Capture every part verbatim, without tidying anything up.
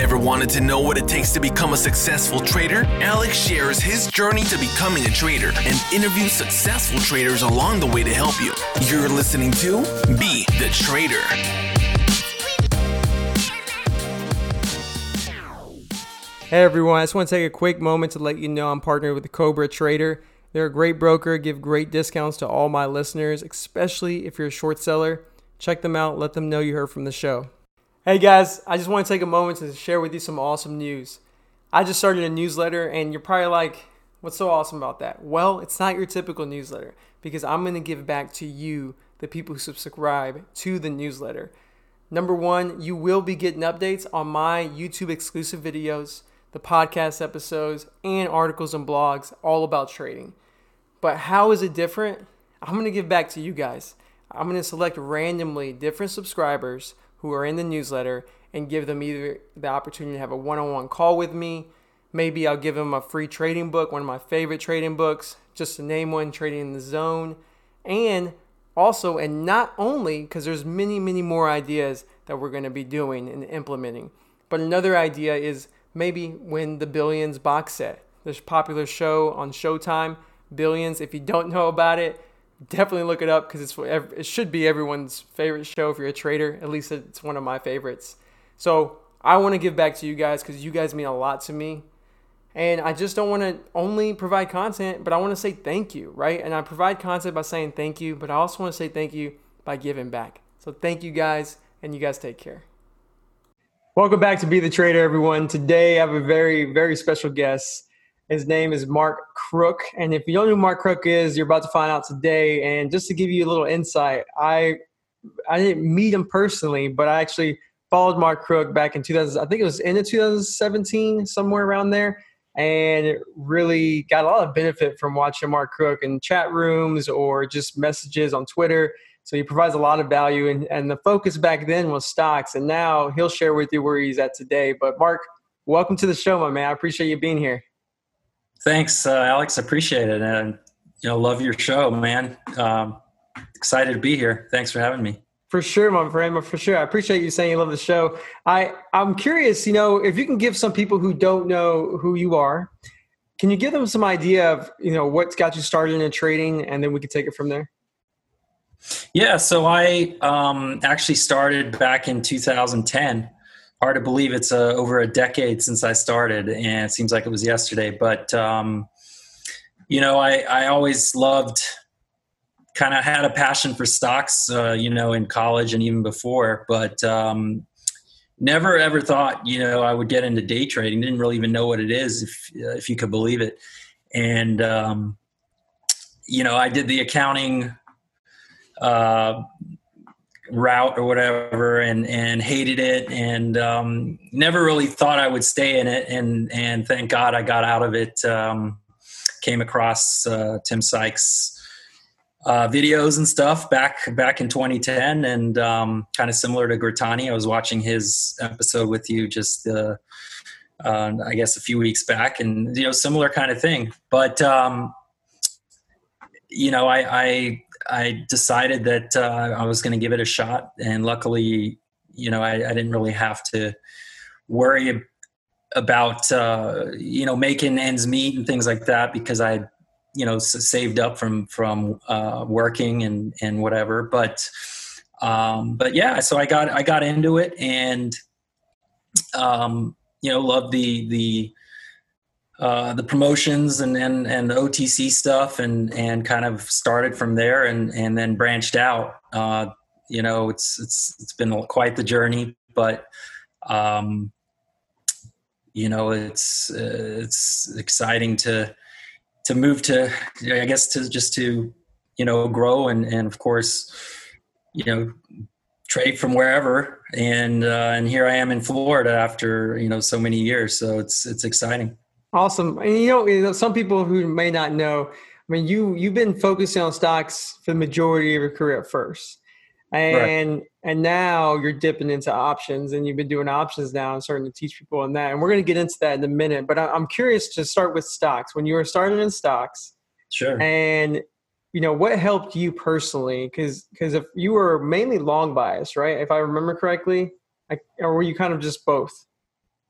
Ever wanted to know what it takes to become a successful trader? Alex shares his journey to becoming a trader and interviews successful traders along the way to help you. You're listening to Be the Trader. Hey everyone, I just want to take a quick moment to let you know I'm partnered with the Cobra Trader. They're a great broker, give great discounts to all my listeners, especially if you're a short seller. Check them out, let them know you heard from the show. Hey guys, I just want to take a moment to share with you some awesome news. I just started a newsletter and you're probably like, what's so awesome about that? Well, it's not your typical newsletter because I'm going to give back to you, the people who subscribe to the newsletter. Number one, you will be getting updates on my YouTube exclusive videos, the podcast episodes, and articles and blogs all about trading. But how is it different? I'm going to give back to you guys. I'm going to select randomly different subscribers who are in the newsletter and give them either the opportunity to have a one-on-one call with me. Maybe I'll give them a free trading book, one of my favorite trading books, just to name one, Trading in the Zone. And also, and not only, because there's many, many more ideas that we're going to be doing and implementing. But another idea is maybe win the Billions box set. There's a popular show on Showtime, Billions. If you don't know about it, definitely look it up because it's it should be everyone's favorite show if you're a trader. At least it's one of my favorites. So I want to give back to you guys because you guys mean a lot to me. And I just don't want to only provide content, but I want to say thank you, right? And I provide content by saying thank you, but I also want to say thank you by giving back. So thank you guys, and you guys take care. Welcome back to Be the Trader, everyone. Today I have a very, very special guest. His name is Mark Croock. And if you don't know who Mark Croock is, you're about to find out today. And just to give you a little insight, I I didn't meet him personally, but I actually followed Mark Croock back in two thousand. I think it was in two thousand seventeen, somewhere around there, and really got a lot of benefit from watching Mark Croock in chat rooms or just messages on Twitter. So he provides a lot of value, and, and the focus back then was stocks, and now he'll share with you where he's at today. But Mark, welcome to the show, my man. I appreciate you being here. Thanks, uh, Alex. Appreciate it. And, you know, love your show, man. Um, excited to be here. Thanks for having me. For sure, my friend. For sure. I appreciate you saying you love the show. I, I'm curious, you know, if you can give some people who don't know who you are, can you give them some idea of, you know, what's got you started in trading, and then we can take it from there? Yeah. So I um, actually started back in two thousand ten. Hard to believe it's uh, over a decade since I started, and it seems like it was yesterday. But, um, you know, I, I always loved, kind of had a passion for stocks, uh, you know, in college and even before, but um, never ever thought, you know, I would get into day trading. Didn't really even know what it is, if, uh, if you could believe it. And, um, you know, I did the accounting uh route or whatever, and and hated it, and um never really thought I would stay in it, and and thank God I got out of it. Um came across uh Tim Sykes uh videos and stuff back back in twenty ten, and um kind of similar to Grittani. I was watching his episode with you just uh, uh I guess a few weeks back, and you know, similar kind of thing. But um you know, I I I decided that uh, I was going to give it a shot, and luckily, you know, I, I didn't really have to worry about uh, you know, making ends meet and things like that, because I, you know, s- saved up from from uh, working and and whatever. But um, but yeah, so I got I got into it, and um, you know, loved the the. Uh, the promotions and, and, and the O T C stuff, and, and kind of started from there, and, and then branched out. Uh, you know, it's, it's, it's been quite the journey, but, um, you know, it's, uh, it's exciting to, to move to, I guess, to just to, you know, grow and, and of course, you know, trade from wherever. And, uh, and here I am in Florida after, you know, so many years. So it's, it's exciting. Awesome. And you know, you know, some people who may not know, I mean, you, you've been focusing on stocks for the majority of your career at first. And right. and now you're dipping into options, and you've been doing options now and starting to teach people on that. And we're going to get into that in a minute. But I'm curious to start with stocks. When you were starting in stocks, sure. And you know, what helped you personally? Because because if you were mainly long bias, right? If I remember correctly, I, or were you kind of just both?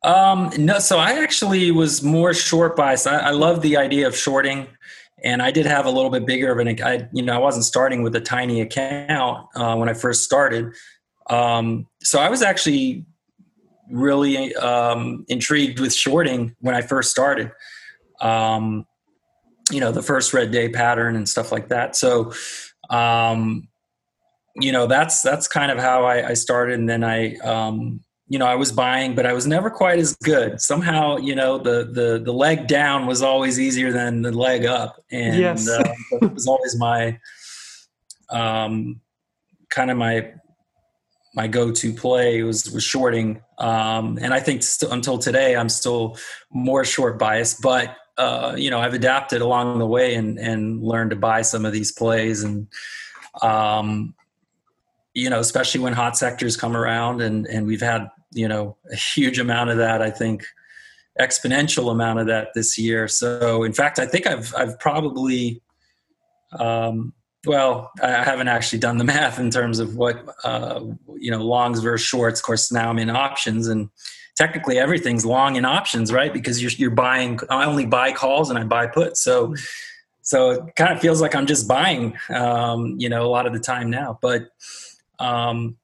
Um, no, so I actually was more short biased. I, I love the idea of shorting, and I did have a little bit bigger of an. I, you know, I wasn't starting with a tiny account uh, when I first started, um, so I was actually really um, intrigued with shorting when I first started. Um, you know, the first red day pattern and stuff like that. So, um, you know, that's that's kind of how I, I started, and then I. Um, you know, I was buying, but I was never quite as good. Somehow, you know, the the the leg down was always easier than the leg up, and Yes. uh, it was always my um, kind of my my go-to play was was shorting. Um, and I think st- until today, I'm still more short biased, but uh, you know, I've adapted along the way and and learned to buy some of these plays and. Um, you know, especially when hot sectors come around, and, and we've had, you know, a huge amount of that, I think exponential amount of that this year. So in fact, I think I've, I've probably, um, well, I haven't actually done the math in terms of what, uh, you know, longs versus shorts. Of course, now I'm in options, and technically everything's long in options, right? Because you're, you're buying, I only buy calls and I buy puts. So, so it kind of feels like I'm just buying, um, you know, a lot of the time now, but, Um,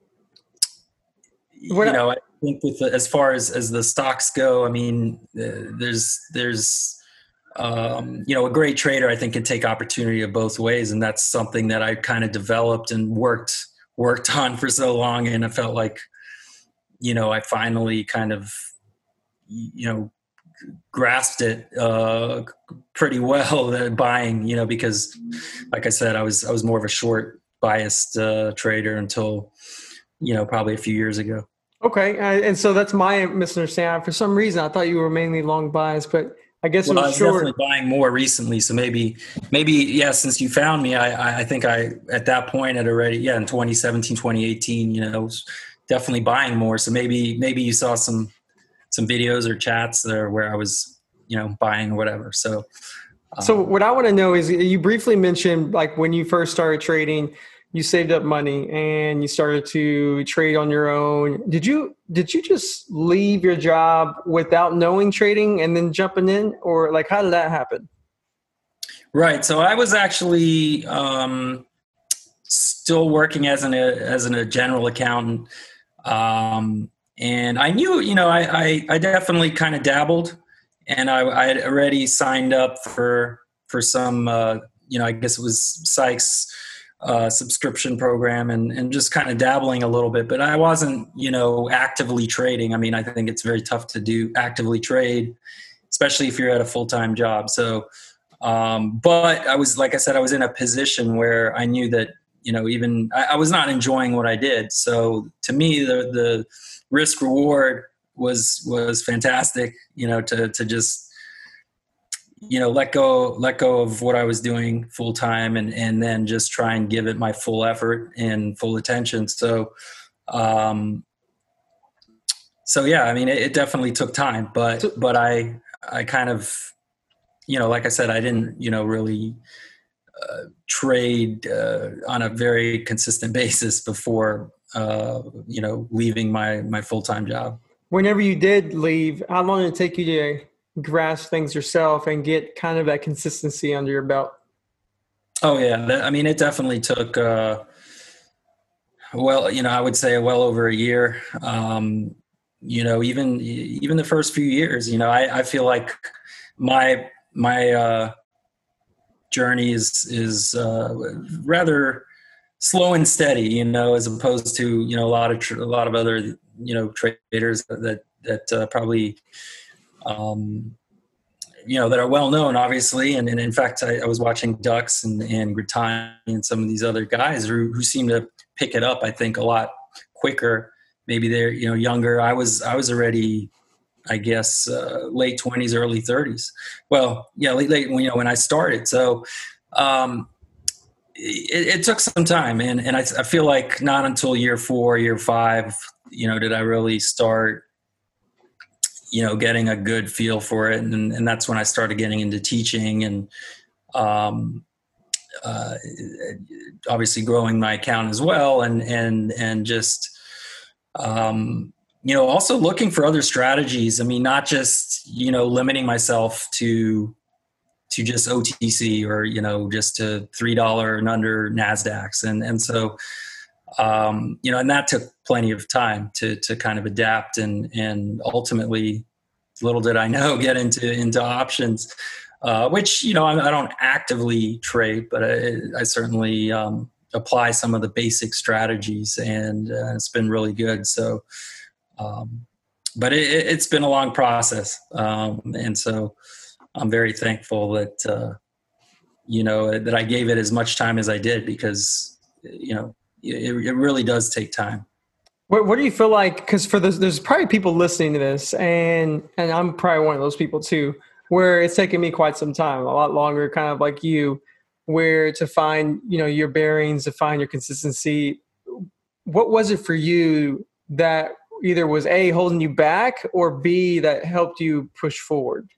you What know, I think with the, as far as, as the stocks go, I mean, uh, there's, there's, um, you know, a great trader, I think, can take opportunity of both ways. And that's something that I kind of developed and worked, worked on for so long. And I felt like, you know, I finally kind of, you know, grasped it, uh, pretty well, uh, buying, you know, because like I said, I was, I was more of a short biased, uh, trader until, you know, probably a few years ago. Okay, uh, and so that's my misunderstanding. For some reason, I thought you were mainly long bias, but I guess Well, it I was was short. definitely buying more recently, so maybe, maybe, yeah. Since you found me, I, I think I at that point had already, yeah, in twenty seventeen, twenty eighteen, you know, was definitely buying more. So maybe, maybe you saw some, some videos or chats there where I was, you know, buying or whatever. So, um, So what I want to know is, you briefly mentioned like when you first started trading, you saved up money and you started to trade on your own. Did you did you just leave your job without knowing trading and then jumping in, or like how did that happen? right. So I was actually um, still working as an as an, a general accountant, um, and I knew, you know, I I, I definitely kind of dabbled, and I, I had already signed up for for some, uh, you know, I guess it was Sykes uh, subscription program, and and just kind of dabbling a little bit, but I wasn't, you know, actively trading. I mean, I think it's very tough to do actively trade, especially if you're at a full time job. So. Um, but I was, like I said, I was in a position where I knew that, you know, even I, I was not enjoying what I did. So to me, the, the risk reward was, was fantastic, you know, to, to just, you know, let go, let go of what I was doing full time, and, and then just try and give it my full effort and full attention. So, um, so yeah, I mean, it, it definitely took time, but, So, but I, I kind of, you know, like I said, I didn't, you know, really uh, trade uh, on a very consistent basis before, uh, you know, leaving my, my full-time job. whenever you did leave, how long did it take you to grasp things yourself and get kind of that consistency under your belt? Oh yeah. That, I mean, it definitely took, uh, well, you know, I would say well over a year. Um, you know, even, even the first few years, you know, I, I feel like my, my, uh, journey is, is, uh, rather slow and steady, you know, as opposed to, you know, a lot of, tr- a lot of other, you know, traders that, that, uh, probably, um, you know, that are well known, obviously. And, and in fact, I, I was watching Dux and, and Gritani and some of these other guys who, who seem to pick it up, I think, a lot quicker. Maybe they're, you know, younger. I was, I was already, I guess, uh, late twenties, early thirties. Well, yeah, late, late, you know, when I started. So, um, it, it took some time. And, and I, I feel like not until year four, year five, you know, did I really start, you know, getting a good feel for it. And, and that's when I started getting into teaching and, um, uh, obviously growing my account as well. And, and, and just, um, you know, also looking for other strategies. I mean, not just, you know, limiting myself to, to just O T C or, you know, just to three dollars and under NASDAQs. And, and so, um, you know, and that took plenty of time to, to kind of adapt and, and ultimately, little did I know, get into, into options, uh, which, you know, I, I don't actively trade, but I, I certainly, um, apply some of the basic strategies, and uh, it's been really good. So, um, but it, it's been a long process. Um, and so I'm very thankful that, uh, you know, that I gave it as much time as I did, because, you know, it, it really does take time. What, what do you feel like? Because for this, there's probably people listening to this, and and I'm probably one of those people too, where it's taken me quite some time, a lot longer, kind of like you, where to find, you know, your bearings, to find your consistency. What was it for you that either was A, holding you back, or B, that helped you push forward?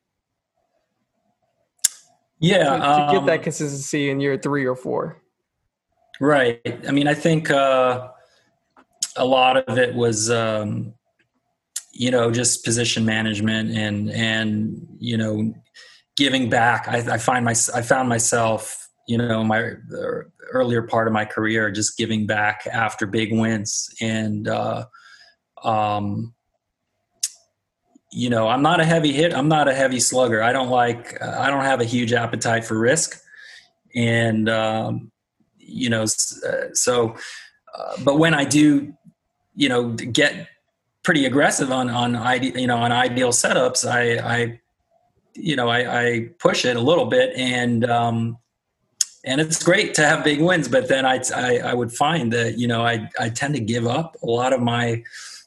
Yeah. To, to um, get that consistency in year three or four. Right. I mean, I think uh, a lot of it was, um, you know, just position management and, and, you know, giving back. I, I find my, I found myself, you know, my the earlier part of my career, just giving back after big wins. And, uh, um, you know, I'm not a heavy hit. I'm not a heavy slugger. I don't like, uh, I don't have a huge appetite for risk. And, um, you know, uh, so, uh, but when I do, you know, get pretty aggressive on, on, ide- you know, on ideal setups, I, I, you know, I, I push it a little bit, and, um, and it's great to have big wins, but then I, I, I would find that, you know, I, I tend to give up a lot of my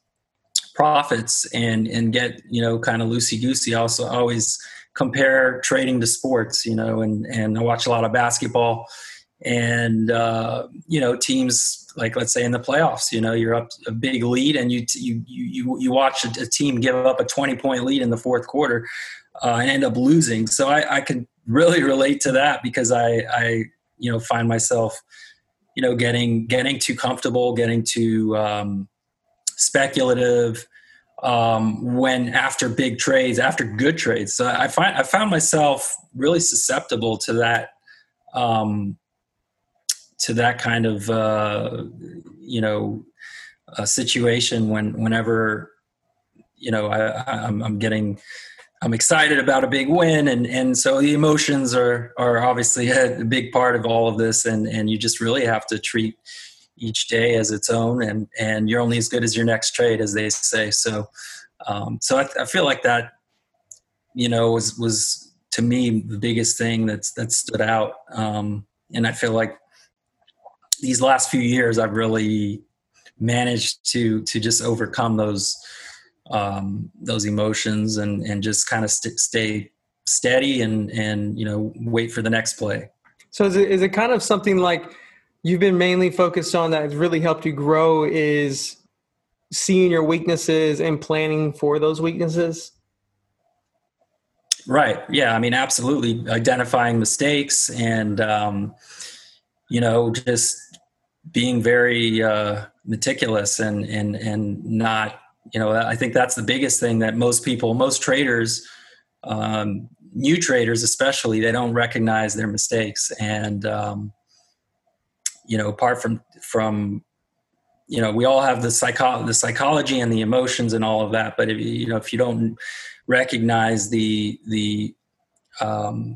profits and, and get, you know, kind of loosey-goosey. I also always compare trading to sports, you know, and, and I watch a lot of basketball, and, uh, you know, teams like, let's say in the playoffs, you know, you're up a big lead, and you, you, you, you watch a, a team give up a twenty point lead in the fourth quarter uh, and end up losing. So I, I could really relate to that, because I, I, you know, find myself, you know, getting, getting too comfortable, getting too um, speculative um, when after big trades, after good trades. So I find, I found myself really susceptible to that, um, to that kind of, uh, you know, a situation when, whenever, you know, I, I'm, I'm getting, I'm excited about a big win. And, and so the emotions are, are obviously a big part of all of this. And, and you just really have to treat each day as its own, and, and you're only as good as your next trade, as they say. So, um, so I, I feel like that, you know, was, was to me the biggest thing that's, that stood out. Um, and I feel like these last few years, I've really managed to, to just overcome those, um, those emotions and, and just kind of st- stay steady and, and, you know, wait for the next play. So is it, is it kind of something like you've been mainly focused on that has really helped you grow, is seeing your weaknesses and planning for those weaknesses? Right. Yeah. I mean, absolutely. Identifying mistakes and, um, you know, just being very uh, meticulous and, and, and not, you know, I think that's the biggest thing that most people, most traders, um, new traders especially, they don't recognize their mistakes. And, um, you know, apart from, from, you know, we all have the psycho, the psychology and the emotions and all of that. But if you, you know, if you don't recognize the, the, um,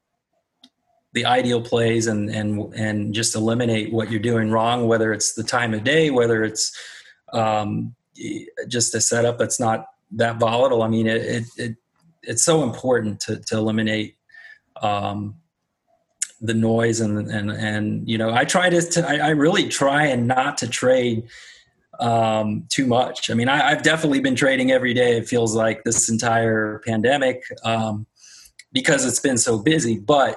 the ideal plays and, and, and just eliminate what you're doing wrong, whether it's the time of day, whether it's, um, just a setup that's not that volatile. I mean, it, it, it it's so important to, to eliminate, um, the noise and, and, and, you know, I try to, to I, I really try and not to trade, um, too much. I mean, I, I've definitely been trading every day. It feels like this entire pandemic, um, because it's been so busy, but,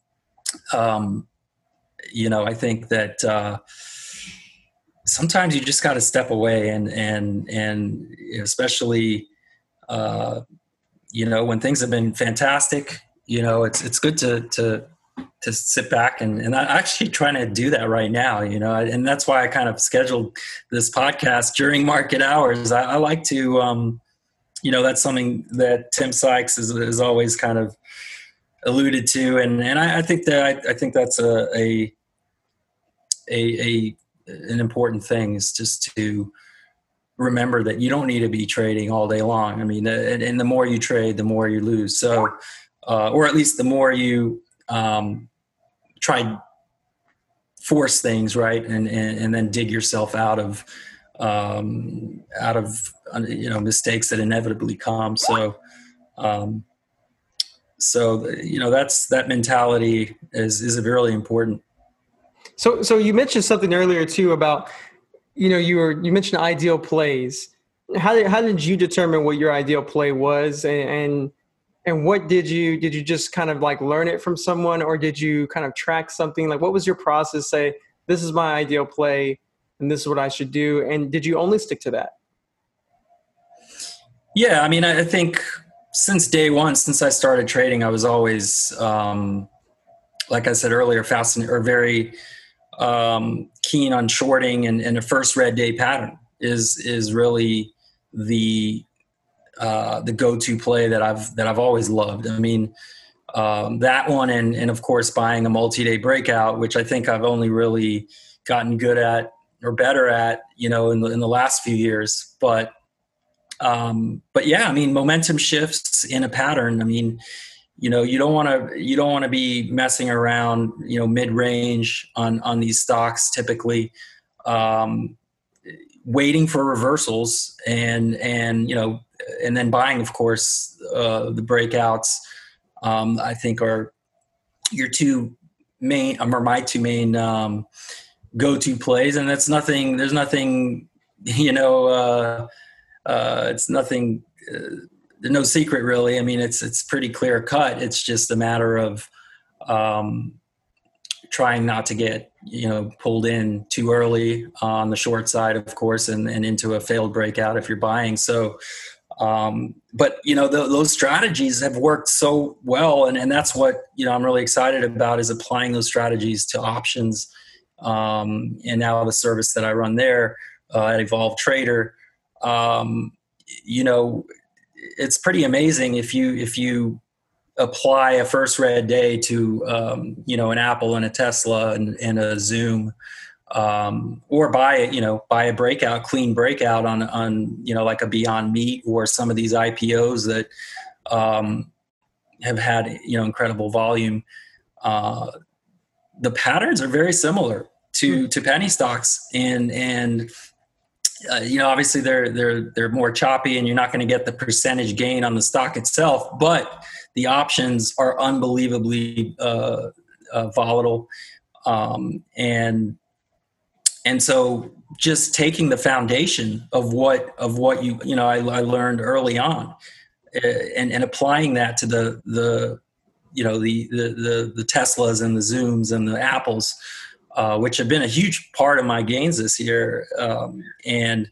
um, you know, I think that, uh, sometimes you just got to step away and, and, and especially, uh, you know, when things have been fantastic, you know, it's, it's good to, to, to sit back and, and I'm actually trying to do that right now, you know, and that's why I kind of scheduled this podcast during market hours. I, I like to, um, you know, that's something that Tim Sykes is, is always kind of alluded to. And, and I, I think that, I, I think that's a, a, a, a, an important thing, is just to remember that you don't need to be trading all day long. I mean, and, and the more you trade, the more you lose. So, uh, or at least the more you, um, try force things, right, and, and and then dig yourself out of um, out of you know mistakes that inevitably come. So, um, so you know that's that mentality is is really important. So, so you mentioned something earlier too about you know you were you mentioned ideal plays. How did how did you determine what your ideal play was, and, and And what did you, did you just kind of like learn it from someone, or did you kind of track something? Like, what was your process? Say, this is my ideal play and this is what I should do. And did you only stick to that? Yeah. I mean, I think since day one, since I started trading, I was always, um, like I said earlier, fascinated or very um, keen on shorting, and, and a first red day pattern is, is really the, Uh, the go-to play that I've that I've always loved. I mean, um, that one, and and of course buying a multi-day breakout, which I think I've only really gotten good at or better at, you know, in the in the last few years. But um, but yeah, I mean, momentum shifts in a pattern. I mean, you know, you don't want to you don't want to be messing around, you know, mid-range on on these stocks typically. Um, waiting for reversals and and you know and then buying, of course, uh, the breakouts, um, I think are your two main, or my two main um, go-to plays. And that's nothing, there's nothing, you know, uh, uh, it's nothing, uh, no secret really. I mean, it's, it's pretty clear cut. It's just a matter of um, trying not to get, you know, pulled in too early on the short side, of course, and, and into a failed breakout if you're buying. So, Um, but you know, the, those strategies have worked so well. And, and that's what, you know, I'm really excited about, is applying those strategies to options. Um, and now the service that I run there, uh, at Evolve Trader, um, you know, it's pretty amazing if you, if you apply a first red day to, um, you know, an Apple and a Tesla and, and a Zoom, um, or buy it, you know, buy a breakout, clean breakout on, on, you know, like a Beyond Meat or some of these I P Os that, um, have had, you know, incredible volume. Uh, the patterns are very similar to, to penny stocks, and, and, uh, you know, obviously they're, they're, they're more choppy, and you're not going to get the percentage gain on the stock itself, but the options are unbelievably, uh, uh volatile. Um, and, And so just taking the foundation of what, of what you, you know, I, I learned early on, uh, and, and applying that to the, the, you know, the, the, the, the Teslas and the Zooms and the Apples, uh, which have been a huge part of my gains this year. Um, and,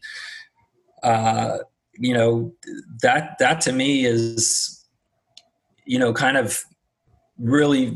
uh, you know, that, that to me is, you know, kind of really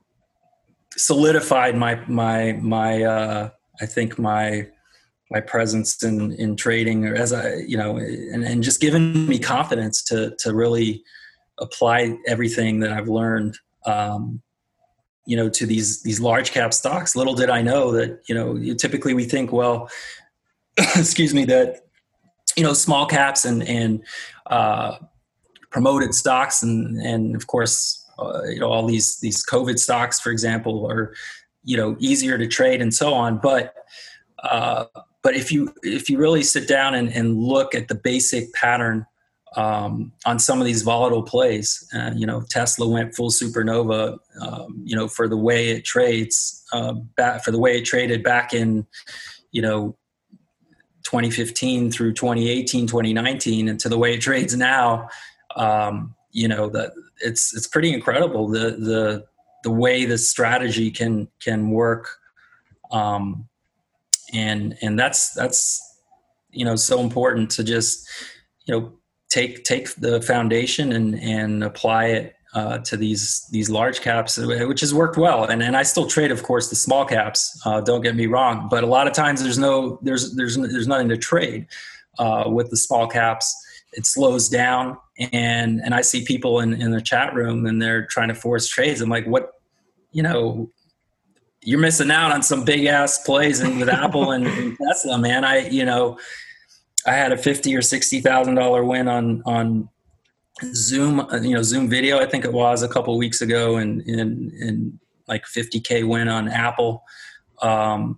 solidified my, my, my, uh, I think my my presence in, in trading, or as I, you know, and, and just given me confidence to to really apply everything that I've learned, um, you know, to these these large cap stocks. Little did I know that, you know, you, typically we think, well, excuse me, that, you know, small caps and and uh, promoted stocks, and and of course, uh, you know, all these these COVID stocks, for example, are, you know, easier to trade and so on. But, uh, but if you, if you really sit down and, and look at the basic pattern, um, on some of these volatile plays, uh, you know, Tesla went full supernova, um, you know, for the way it trades, uh, back, for the way it traded back in, you know, twenty fifteen through twenty eighteen, twenty nineteen, and to the way it trades now, um, you know, that it's, it's pretty incredible. The, the, the way the strategy can, can work. Um, and, and that's, that's, you know, so important to just, you know, take, take the foundation and, and apply it, uh, to these these large caps, which has worked well. And and I still trade, of course, the small caps. Uh, don't get me wrong, but a lot of times there's no there's there's there's nothing to trade uh, with the small caps. It slows down, and and I see people in in the chat room and they're trying to force trades. I'm like, what, you know. You're missing out on some big ass plays and with Apple and, and Tesla, man. I, you know, I had a fifty or sixty thousand dollar win on on Zoom, you know, Zoom video. I think it was a couple of weeks ago, and in in like fifty K win on Apple. Um,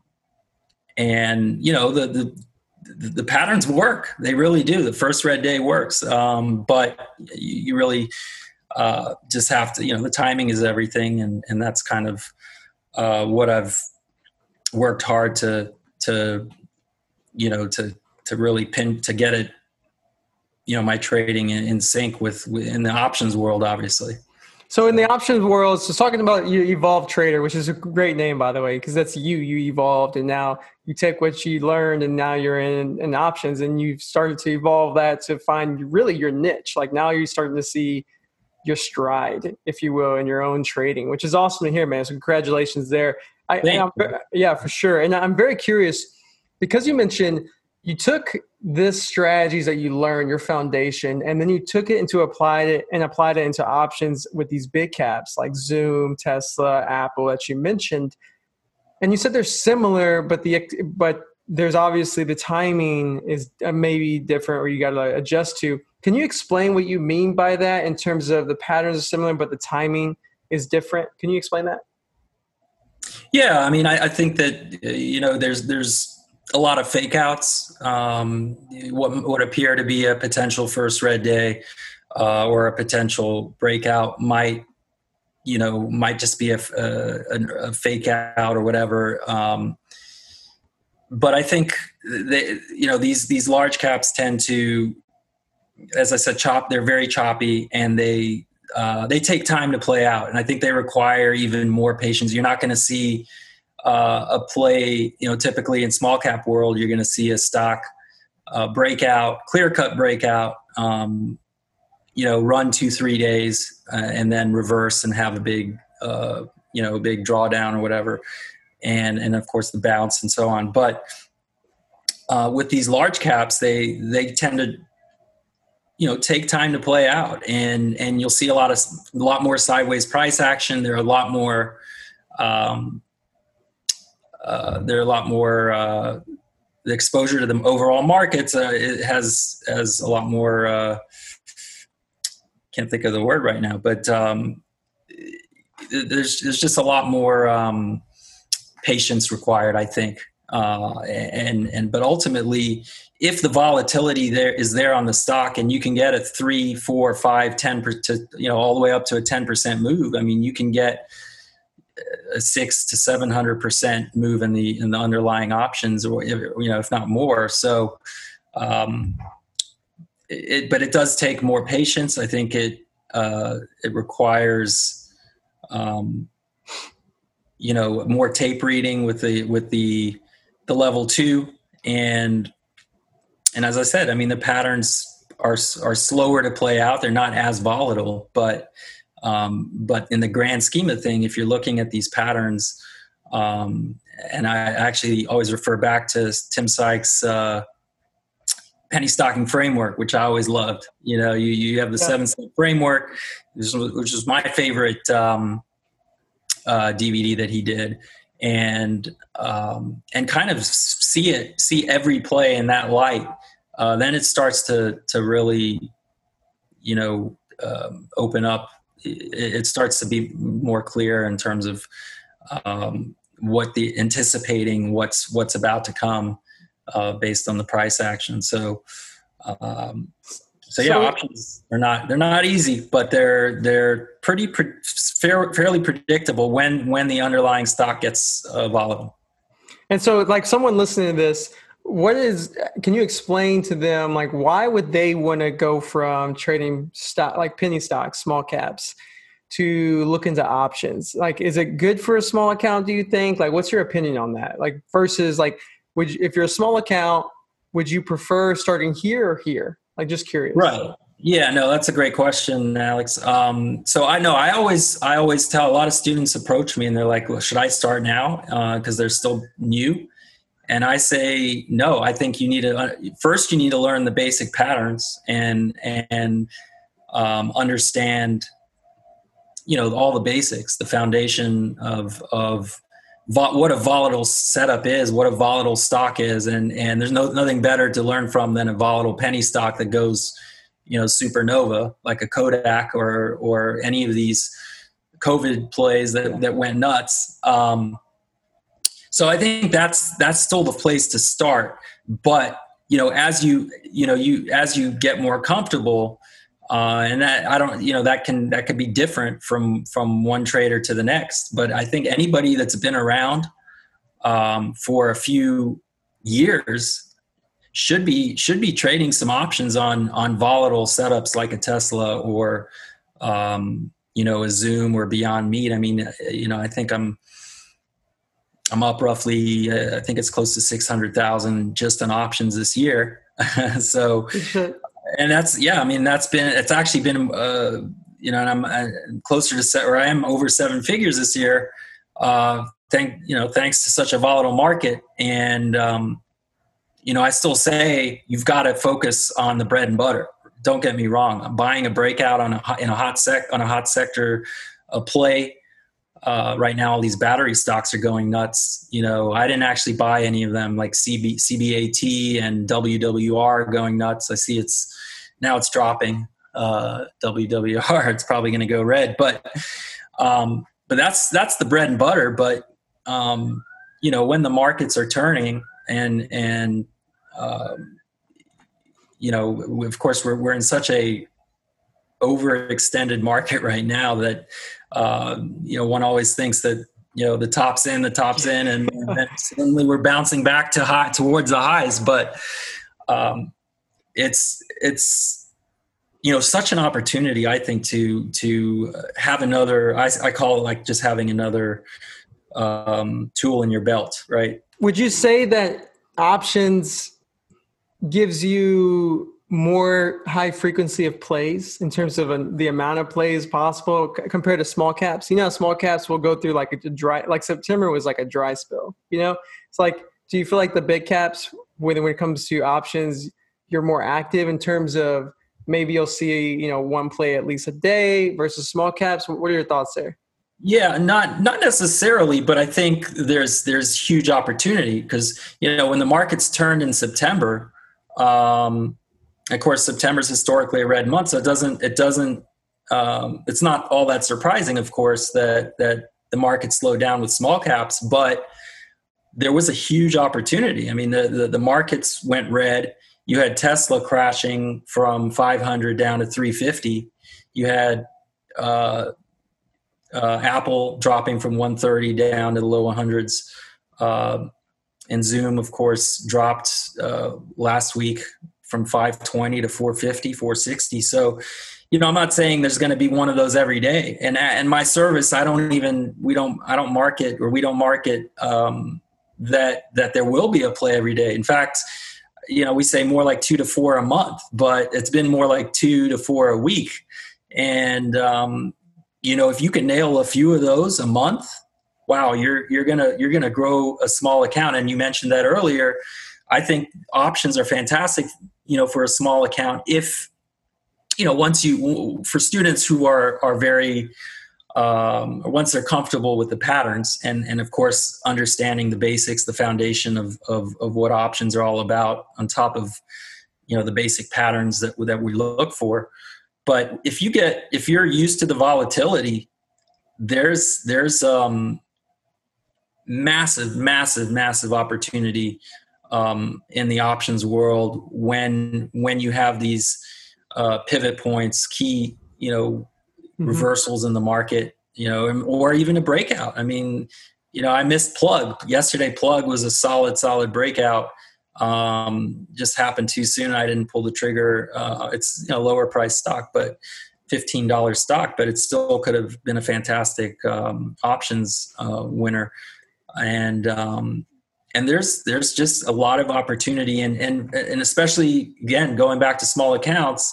and you know, the the the patterns work. They really do. The first red day works, um, but you, you really uh, just have to. You know, the timing is everything, and and that's kind of. Uh, what I've worked hard to, to, you know, to, to really pin, to get it, you know, my trading in, in sync with, with, in the options world, obviously. So in the options world, so talking about you Evolve Trader, which is a great name, by the way, because that's you, you evolved, and now you take what you learned and now you're in, in options, and you've started to evolve that to find really your niche. Like now you're starting to see your stride, if you will, in your own trading, which is awesome to hear, man. So congratulations there. I, I'm, yeah, for sure. And I'm very curious because you mentioned you took this strategies that you learned, your foundation, and then you took it into applied it and applied it into options with these big caps like Zoom, Tesla, Apple that you mentioned. And you said they're similar, but the but there's obviously the timing is maybe different, or you got to adjust to. Can you explain what you mean by that in terms of the patterns are similar, but the timing is different? Can you explain that? Yeah, I mean, I, I think that, you know, there's there's a lot of fake outs. Um, what would appear to be a potential first red day uh, or a potential breakout might, you know, might just be a, a, a fake out or whatever. Um, but I think, they, you know, these these large caps tend to, as I said, chop. They're very choppy, and they uh, they take time to play out. And I think they require even more patience. You're not going to see uh, a play. You know, typically in small cap world, you're going to see a stock uh, breakout, clear cut breakout. Um, you know, run two three days uh, and then reverse and have a big uh, you know a big drawdown or whatever, and and of course the bounce and so on. But uh, with these large caps, they they tend to you know, take time to play out, and, and you'll see a lot of, a lot more sideways price action. There are a lot more, um, uh, there are a lot more, uh, the exposure to the overall markets, uh, it has, has a lot more, uh, can't think of the word right now, but, um, there's, there's just a lot more, um, patience required, I think. Uh, and, and, but ultimately, if the volatility there is there on the stock and you can get a three, four, five, ten, to, you know, all the way up to a ten percent move, I mean, you can get a six to seven hundred percent move in the, in the underlying options, or, you know, if not more. So, um, it, but it does take more patience. I think it, uh, it requires, um, you know, more tape reading with the, with the, the level two. And, and as I said, I mean, the patterns are, are slower to play out. They're not as volatile, but, um, but in the grand scheme of thing, if you're looking at these patterns, um, and I actually always refer back to Tim Sykes, uh, penny stocking framework, which I always loved. You know, you, you have the yeah. seven step framework, which is my favorite, um, uh, D V D that he did. And, um, and kind of see it, see every play in that light. Uh, then it starts to, to really, you know, um, open up. It, it starts to be more clear in terms of, um, what the anticipating what's, what's about to come, uh, based on the price action. So, um, So yeah, so, options are not, they're not easy, but they're, they're pretty, pre- fair, fairly predictable when, when the underlying stock gets uh, volatile. And so like someone listening to this, what is, can you explain to them, like, why would they want to go from trading stock, like penny stocks, small caps, to look into options? Like, is it good for a small account, do you think? Like, what's your opinion on that? Like versus like, would you, if you're a small account, would you prefer starting here or here? Like, just curious. Right. Yeah, no, that's a great question, Alex. Um, so I know I always, I always tell a lot of students approach me and they're like, well, should I start now? Uh, cause they're still new. And I say, no, I think you need to, uh, first you need to learn the basic patterns and, and, um, understand, you know, all the basics, the foundation of, of vo- what a volatile setup is, what a volatile stock is. And, and there's no, nothing better to learn from than a volatile penny stock that goes, you know, supernova, like a Kodak or, or any of these COVID plays that, that went nuts. Um, so I think that's, that's still the place to start. But, you know, as you, you know, you, as you get more comfortable, uh, and that, I don't, you know, that can, that could be different from, from one trader to the next. But I think anybody that's been around, um, for a few years, should be should be trading some options on on volatile setups like a Tesla or um, you know, a Zoom or Beyond Meat. I mean, you know, I think I'm I'm up roughly uh, I think it's close to six hundred thousand just on options this year. So, and that's yeah, I mean that's been it's actually been uh, you know, and I'm, I'm closer to set, or I am over seven figures this year. Uh, thank you know, thanks to such a volatile market. And um, you know, I still say you've got to focus on the bread and butter. Don't get me wrong. I'm buying a breakout on a in a hot sec on a hot sector, a play. Uh, right now, all these battery stocks are going nuts. You know, I didn't actually buy any of them, like C B, C B A T and W W R going nuts. I see it's now it's dropping. Uh, W W R, it's probably going to go red, but um, but that's that's the bread and butter. But um, you know, when the markets are turning and and Um, you know, of course, we're we're in such a overextended market right now that uh, you know, one always thinks that you know the top's in, the top's in, and, and then suddenly we're bouncing back to high towards the highs. But um, it's it's you know such an opportunity, I think, to to have another. I, I call it like just having another um, tool in your belt, right? Would you say that options gives you more high frequency of plays in terms of a, the amount of plays possible c- compared to small caps? You know, small caps will go through like a dry, like September was like a dry spell, you know, it's like, do you feel like the big caps when, when it comes to options, you're more active in terms of maybe you'll see, you know, one play at least a day versus small caps? What are your thoughts there? Yeah, not not necessarily, but I think there's there's huge opportunity because, you know, when the markets turned in September, Um, of course, September is historically a red month, so it doesn't, it doesn't, um, it's not all that surprising, of course, that, that the market slowed down with small caps, but there was a huge opportunity. I mean, the, the, the markets went red. You had Tesla crashing from five hundred down to three fifty. You had, uh, uh, Apple dropping from one thirty down to the low hundreds. Uh, And Zoom, of course, dropped uh, last week from five twenty to four fifty, four sixty. So, you know, I'm not saying there's going to be one of those every day. And and my service, I don't even we don't I don't market or we don't market um, that that there will be a play every day. In fact, you know, we say more like two to four a month, but it's been more like two to four a week. And um, you know, if you can nail a few of those a month, wow, you're you're gonna you're gonna grow a small account. And you mentioned that earlier. I think options are fantastic, you know, for a small account. If you know, once you for students who are are very um, once they're comfortable with the patterns and and of course understanding the basics, the foundation of of of what options are all about, on top of you know the basic patterns that that we look for. But if you get if you're used to the volatility, there's there's um massive, massive, massive opportunity um, in the options world when when you have these uh, pivot points, key, you know, mm-hmm. reversals in the market, you know, or even a breakout. I mean, you know, I missed Plug yesterday. Plug was a solid, solid breakout. Um, just happened too soon. I didn't pull the trigger. Uh, it's you know lower price stock, but fifteen dollars stock, but it still could have been a fantastic um, options uh, winner. And um, and there's there's just a lot of opportunity, and and and especially again going back to small accounts,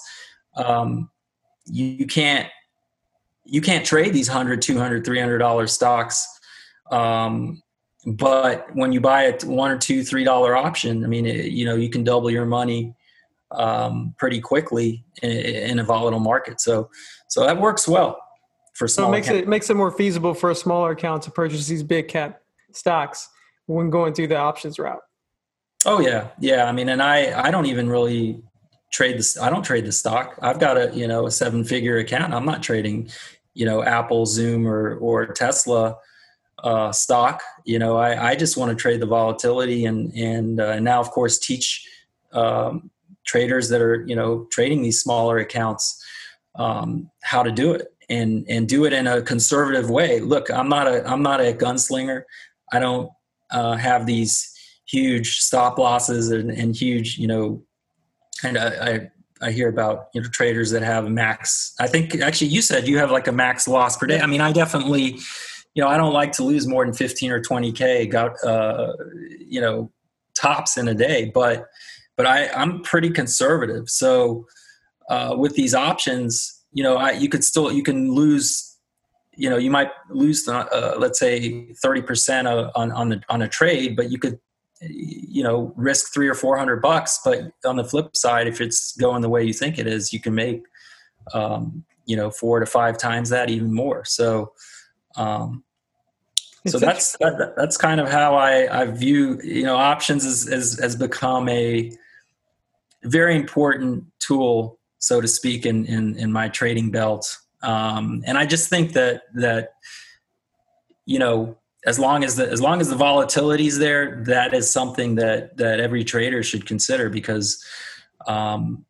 um, you, you can't you can't trade these one hundred, two hundred, three hundred dollars stocks. Um, but when you buy a one or two, three dollar option, I mean, it, you know, you can double your money um, pretty quickly in, in a volatile market. So, so that works well for So small it makes accounts. it, it makes it more feasible for a smaller account to purchase these big cap stocks when going through the options route. Oh yeah. Yeah. I mean, and I, I don't even really trade this. I don't trade the stock. I've got a, you know, a seven figure account. I'm not trading, you know, Apple, Zoom, or, or Tesla uh, stock. You know, I, I just want to trade the volatility and, and, uh, and now of course teach, um, traders that are, you know, trading these smaller accounts, um, how to do it and, and do it in a conservative way. Look, I'm not a, I'm not a gunslinger. I don't, uh, have these huge stop losses and, and huge, you know, and I, I, I hear about, you know, traders that have max. I think actually you said you have like a max loss per day. I mean, I definitely, you know, I don't like to lose more than fifteen or twenty K got, uh, you know, tops in a day, but, but I, I'm pretty conservative. So uh, with these options, you know, I, you could still, you can lose, you know, you might lose, uh, let's say thirty percent on, on the, on a trade, but you could, you know, risk three or four hundred bucks. But on the flip side, if it's going the way you think it is, you can make, um, you know, four to five times that, even more. So, um, so that's, that, that's kind of how I, I view, you know, options is, is, has become a very important tool, so to speak, in, in, in my trading belt. Um, and I just think that, that, you know, as long as the, as long as the volatility is there, that is something that, that every trader should consider because, um,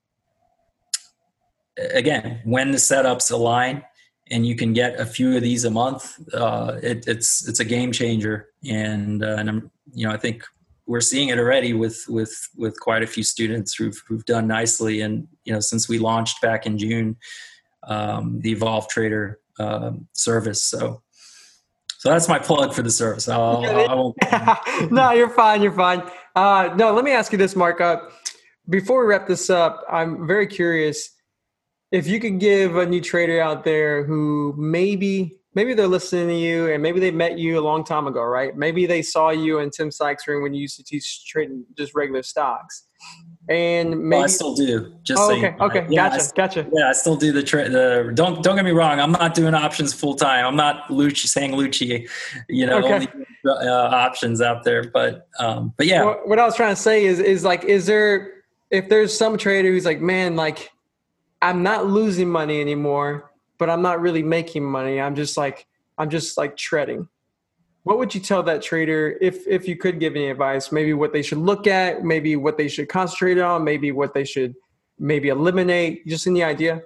again, when the setups align and you can get a few of these a month, uh, it, it's, it's a game changer. And, uh, and I'm, you know, I think we're seeing it already with, with, with quite a few students who've, who've done nicely. And, you know, since we launched back in June, um, the Evolve Trader, uh, service. So, So that's my plug for the service. I'll, I won't. No, you're fine. You're fine. Uh, no, let me ask you this, Mark. Uh, before we wrap this up, I'm very curious if you could give a new trader out there who maybe, maybe they're listening to you and maybe they met you a long time ago, right? Maybe they saw you in Tim Sykes' room when you used to teach trading just regular stocks. And maybe Well, I still do. Just oh, so okay, you know. okay, yeah, gotcha, I, gotcha. Yeah, I still do the tra- the. Don't don't get me wrong. I'm not doing options full time. I'm not Lucci saying Lucci, you know, Okay. only uh, options out there. But um, but yeah, What, what I was trying to say is is like, is there if there's some trader who's like, man, like I'm not losing money anymore, but I'm not really making money. I'm just like I'm just like treading. What would you tell that trader if if you could give any advice? Maybe what they should look at, maybe what they should concentrate on, maybe what they should maybe eliminate. Just any idea?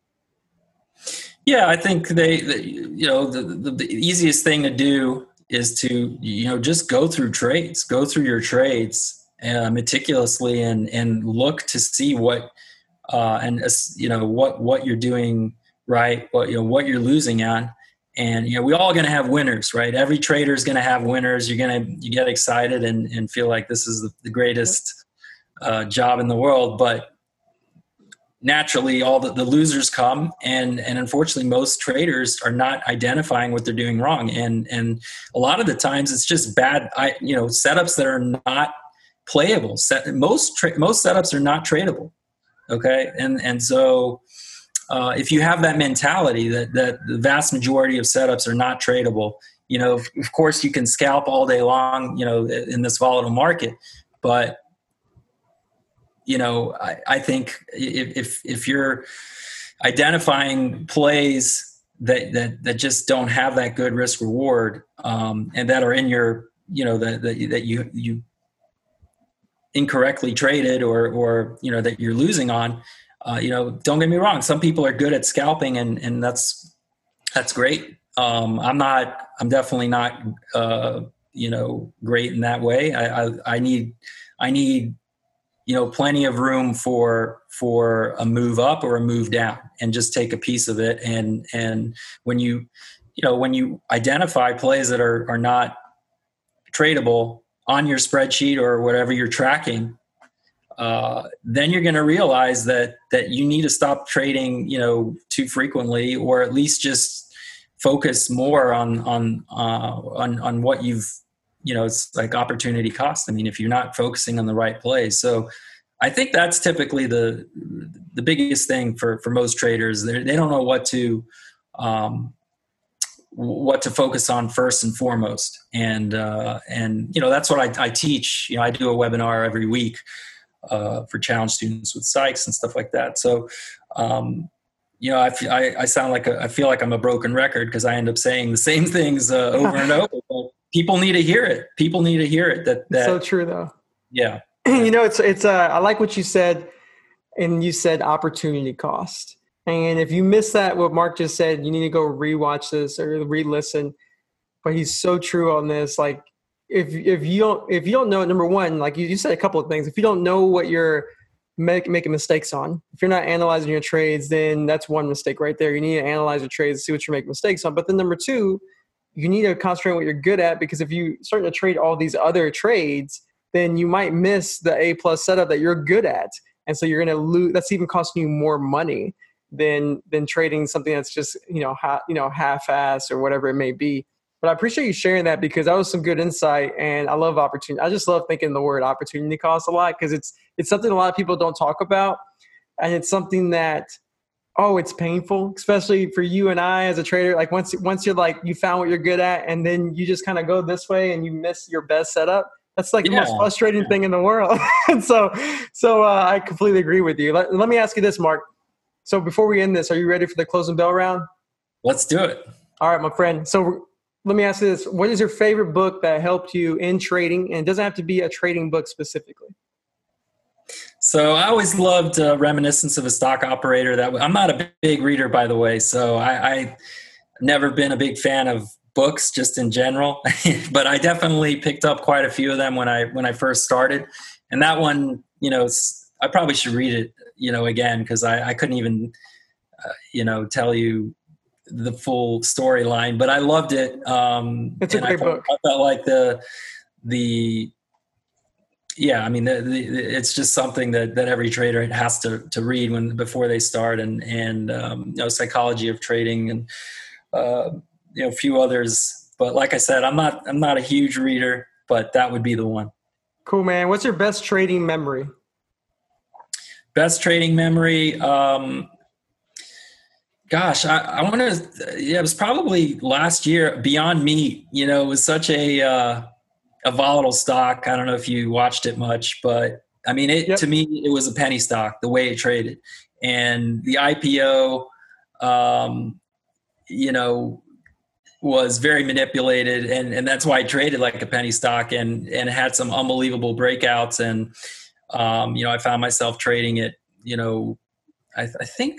yeah. I think they, they you know, the, the the easiest thing to do is to you know just go through trades, go through your trades uh, meticulously, and and look to see what uh, and uh, you know what what you're doing right, what you know what you're losing on. And, you know, we're all going to have winners, right? Every trader is going to have winners. You're going to, you get excited and, and feel like this is the, the greatest uh, job in the world. But naturally, all the, the losers come. And, and unfortunately, most traders are not identifying what they're doing wrong. And, and a lot of the times it's just bad, I, you know, setups that are not playable. Set, most, tra- most setups are not tradable. Okay. And, and so, Uh, if you have that mentality that, that the vast majority of setups are not tradable, you know, of course you can scalp all day long, you know, in this volatile market. But, you know, I, I think if, if, if you're identifying plays that, that, that just don't have that good risk reward, um, and that are in your, you know, that, that, that you, you incorrectly traded or, or, you know, that you're losing on, Uh, you know, don't get me wrong. Some people are good at scalping, and, and that's that's great. Um, I'm not. I'm definitely not. Uh, you know, great in that way. I, I I need I need you know plenty of room for for a move up or a move down, and just take a piece of it. And and when you you know when you identify plays that are are not tradable on your spreadsheet or whatever you're tracking. uh, then you're going to realize that that you need to stop trading, you know, too frequently, or at least just focus more on on uh, on on what you've, you know, it's like opportunity cost. I mean, if you're not focusing on the right plays, so I think that's typically the the biggest thing for for most traders. They they don't know what to um, what to focus on first and foremost, and uh, and you know that's what I, I teach. You know, I do a webinar every week uh, for challenge students with Sykes and stuff like that. So, um, you know, I, f- I, I sound like a, I feel like I'm a broken record because I end up saying the same things uh, over and over. But people need to hear it. People need to hear it. That, that so true, though. Yeah. You know, it's it's. Uh, I like what you said, and you said opportunity cost. And if you miss that, what Mark just said, you need to go rewatch this or re-listen. But he's so true on this. Like, if if you don't if you don't know, number one, like you, you said a couple of things. If you don't know what you're make, making mistakes on, if you're not analyzing your trades, then that's one mistake right there. You need to analyze your trades, see what you're making mistakes on. But then number two, you need to concentrate on what you're good at, because if you start to trade all these other trades, then you might miss the A plus setup that you're good at. And so you're going to lose. That's even costing you more money than, than trading something that's just, you know, ha, you know, half-ass or whatever it may be. But I appreciate you sharing that, because that was some good insight. And I love opportunity. I just love thinking the word opportunity cost a lot, because it's, it's something a lot of people don't talk about. And it's something that, oh, it's painful, especially for you and I as a trader. Like once, once you're like, you found what you're good at, and then you just kind of go this way and you miss your best setup. That's like yeah. the most frustrating yeah. thing in the world. And so, so uh, I completely agree with you. Let, let me ask you this, Mark. So before we end this, are you ready for the closing bell round? Let's do it. All right, my friend. So let me ask you this. What is your favorite book that helped you in trading? And it doesn't have to be a trading book specifically. So I always loved uh, Reminiscence of a Stock Operator. That I'm not a big reader, by the way. So I, I never been a big fan of books just in general, but I definitely picked up quite a few of them when I, when I first started. And that one, you know, I probably should read it, you know, again, because I, I couldn't even, uh, you know, tell you the full storyline, but I loved it. Um, it's a great I felt, book. I felt like the, the, yeah, I mean, the, the, it's just something that, that every trader has to, to read when, before they start, and, and, um, you know, Psychology of Trading, and, uh, you know, a few others, but like I said, I'm not, I'm not a huge reader, but that would be the one. Cool, man. What's your best trading memory? Best trading memory. Um, gosh, I, I want to, yeah, it was probably last year. Beyond Meat, you know, it was such a, uh, a volatile stock. I don't know if you watched it much, but I mean, it, yep. to me, it was a penny stock, the way it traded, and the I P O, um, you know, was very manipulated, and, and that's why I traded like a penny stock, and, and had some unbelievable breakouts. And, um, you know, I found myself trading it, you know, I, I think,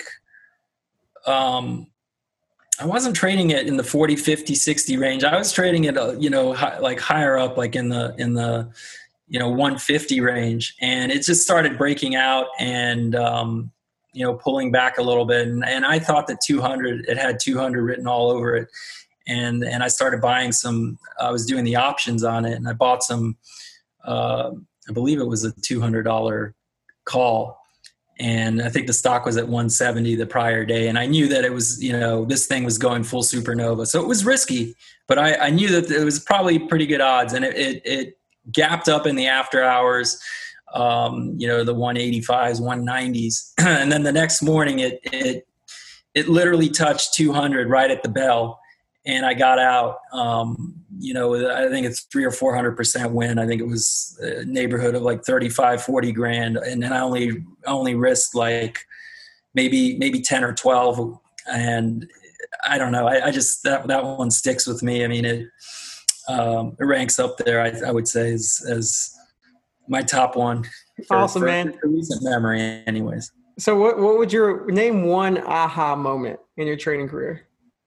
um, I wasn't trading it in the forty, fifty, sixty range. I was trading it, uh, you know, hi, like higher up, like in the, in the, you know, one fifty range. And it just started breaking out and, um, you know, pulling back a little bit. And, and I thought that two hundred, it had two hundred written all over it. And, and I started buying some, I was doing the options on it, and I bought some, uh, I believe it was a two hundred dollars call. And I think the stock was at one seventy the prior day. And I knew that it was, you know, this thing was going full supernova. So it was risky, but I, I knew that it was probably pretty good odds. And it, it, it gapped up in the after hours, um, you know, the one eighty-fives, one nineties. And then the next morning it, it, it literally touched two hundred right at the bell. And I got out, um, you know, I think it's three or four hundred percent win. I think it was a neighborhood of like thirty-five, forty grand. And then I only, only risked like maybe, maybe ten or twelve. And I don't know. I, I just, that, that one sticks with me. I mean, it, um, it ranks up there, I, I would say, as, as my top one. For, awesome, for, man. For recent memory anyways. So what, what would your name one aha moment in your trading career?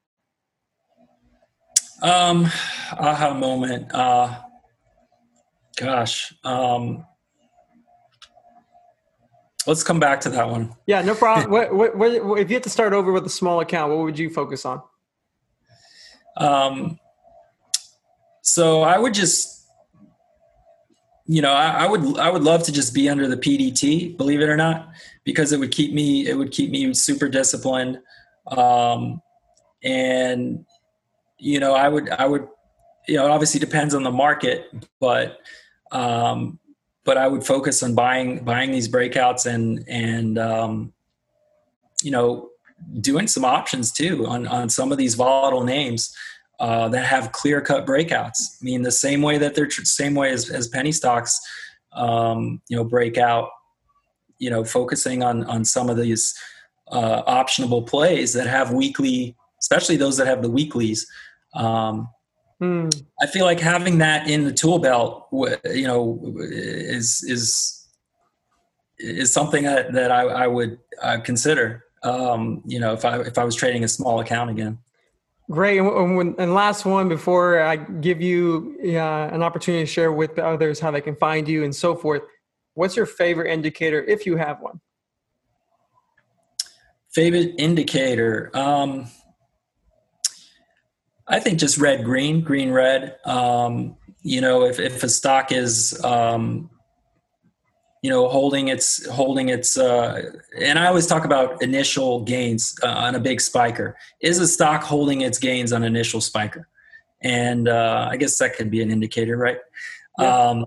Um, aha moment. Uh, gosh. Um, let's come back to that one. Yeah, no problem. what, what, what, if you had to start over with a small account, what would you focus on? Um, so I would just you know, I, I would I would love to just be under the P D T, believe it or not, because it would keep me it would keep me super disciplined, um, and you know, I would I would you know, it obviously depends on the market, but um, but I would focus on buying buying these breakouts and and um, you know, doing some options too on on some of these volatile names uh, that have clear cut breakouts. I mean, the same way that they're tr- same way as, as penny stocks, um, you know, break out. You know, focusing on on some of these uh, optionable plays that have weekly, especially those that have the weeklies. Um, Hmm. I feel like having that in the tool belt, you know, is is is something that, that I, I would uh, consider. Um, you know, if I if I was trading a small account again. Great. And, when, and last one before I give you uh, an opportunity to share with others how they can find you and so forth. What's your favorite indicator if you have one? Favorite indicator. Um, I think just red, green, green, red. Um, you know, if, if a stock is, um, you know, holding its, holding its, uh, and I always talk about initial gains uh, on a big spiker. Is a stock holding its gains on initial spiker? And uh, I guess that could be an indicator, right? Yeah. Um,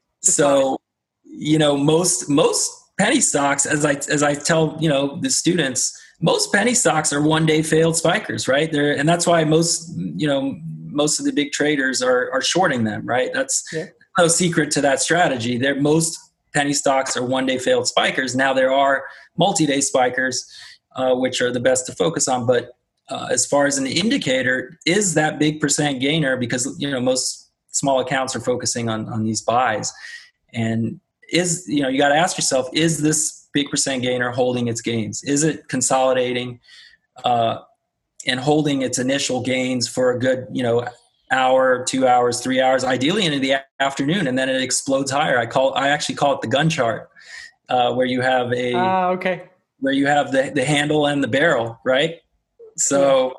so, you know, most, most penny stocks, as I, as I tell, you know, the students, most penny stocks are one day failed spikers, right? They're, and that's why most, you know, most of the big traders are, are shorting them, right? That's yeah. no secret to that strategy. They're, most penny stocks are one day failed spikers. Now there are multi-day spikers, uh, which are the best to focus on. But uh, as far as an indicator, is that big percent gainer? Because, you know, most small accounts are focusing on, on these buys. And is, you know, you got to ask yourself, is this big percent gainer holding its gains? Is it consolidating uh, and holding its initial gains for a good, you know, hour, two hours, three hours, ideally into the afternoon, and then it explodes higher? I call, I actually call it the gun chart, uh, where you have a, uh, okay. where you have the, the handle and the barrel, right? So,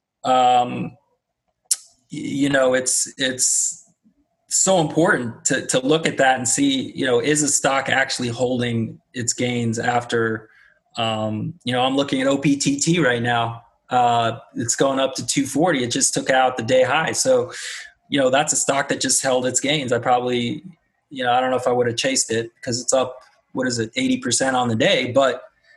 um, you know, it's, it's, so important to, to look at that and see, you know, is a stock actually holding its gains after, um, you know, I'm looking at O P T T right now. Uh, it's going up to two forty. It just took out the day high. So, you know, that's a stock that just held its gains. I probably, you know, I don't know if I would have chased it because it's up, what is it, eighty percent on the day, but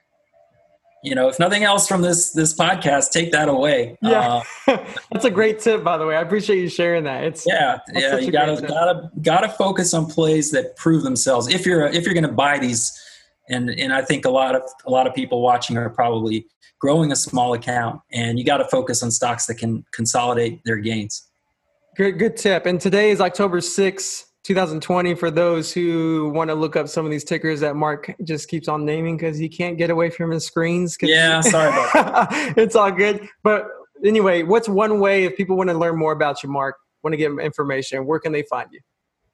you know, if nothing else from this, this podcast, take that away. Yeah. Uh, that's a great tip, by the way. I appreciate you sharing that. It's yeah, yeah. You gotta, gotta, gotta focus on plays that prove themselves. If you're, if you're going to buy these, and, and I think a lot of, a lot of people watching are probably growing a small account, and you got to focus on stocks that can consolidate their gains. Good, good tip. And today is October sixth, twenty twenty, for those who want to look up some of these tickers that Mark just keeps on naming because he can't get away from his screens. Yeah, sorry about that. It's all good. But anyway, what's one way if people want to learn more about you, Mark, want to get information, where can they find you?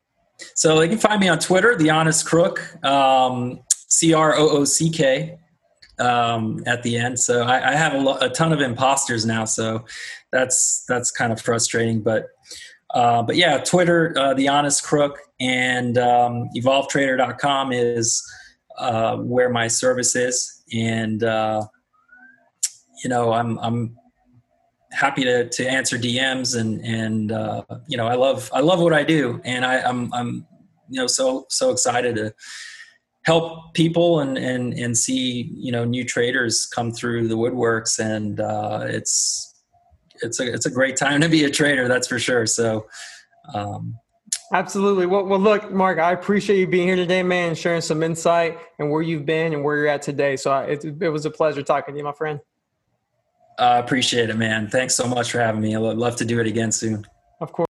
So they can find me on Twitter, The Honest Crook, um, C R O O C K um, at the end. So I, I have a, lo- a ton of imposters now, so that's that's kind of frustrating. But Uh, but yeah, Twitter, uh, The Honest Crook, and um, evolve trader dot com is uh, where my service is. And, uh, you know, I'm, I'm happy to, to answer D Ms and, and uh, you know, I love, I love what I do. And I, I'm, I'm, you know, so, so excited to help people and, and, and see, you know, new traders come through the woodworks. And uh, it's, it's a, it's a great time to be a trader. That's for sure. So, um, absolutely. Well, well, look, Mark, I appreciate you being here today, man, and sharing some insight and where you've been and where you're at today. So I, it, it was a pleasure talking to you, my friend. I uh, appreciate it, man. Thanks so much for having me. I'd love to do it again soon. Of course.